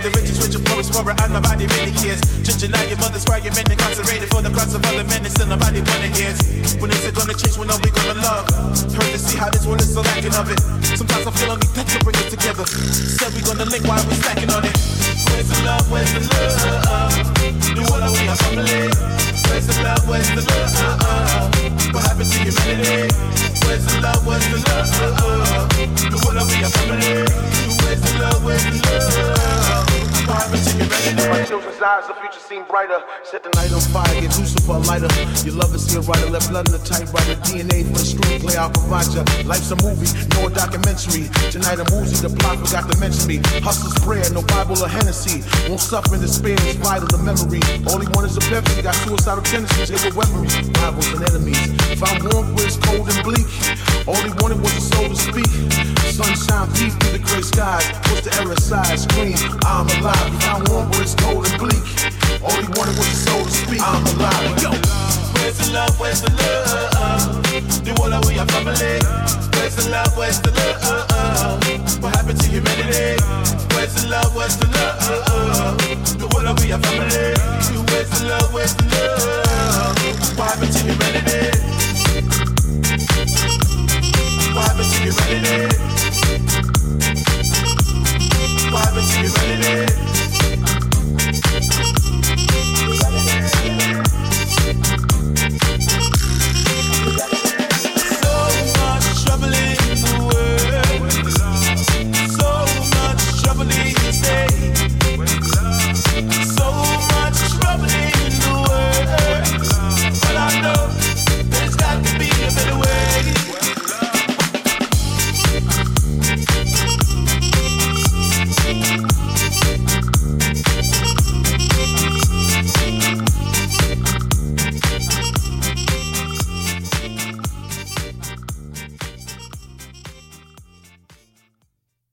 the richest, richer, poorest, poorer, and nobody really cares. Judging out your mother's crying men incarcerated for the crimes of other men, and still nobody wanna hear. When is it gonna change? When are we gonna love? Heard to see how this world is so lacking of it. Sometimes I feel only that to bring us together. Said we gonna link while we stacking on it. Where's the love? Where's the love? Do all of we are family. Where's the love? Where's the love? What happened to humanity? Where's the love? Where's the love? Do all of we are family. Where's the love? Where's the love? What happened to humanity? My children's eyes, the future seem brighter. Set the night on fire, get Lucifer a lighter. Your love is here, writer, left blood in the typewriter. DNA for the screenplay, I'll provide ya. Life's a movie, no a documentary. Tonight I'm woozy, the plot forgot to mention me. Hustler's prayer, no Bible or Hennessy. Won't suffer in despair, it's vital to memory. All he wanted is a Pepsi, got suicidal tendencies. They were weaponry, rivals and enemies. If I'm warm where it's cold and bleak, all he wanted was a soul to speak. Sunshine deep through the gray skies. Push the error aside, scream, I'm alive. If I'm warm where it's cold and bleak, all he wanted was a soul to speak. I'm alive. Yo. Where's the love? Where's the love? Do all of we are family. Where's the love? Where's the love? What happened to humanity? Where's the love? Where's the love? Do all of we are family. Where's the love? Where's the love?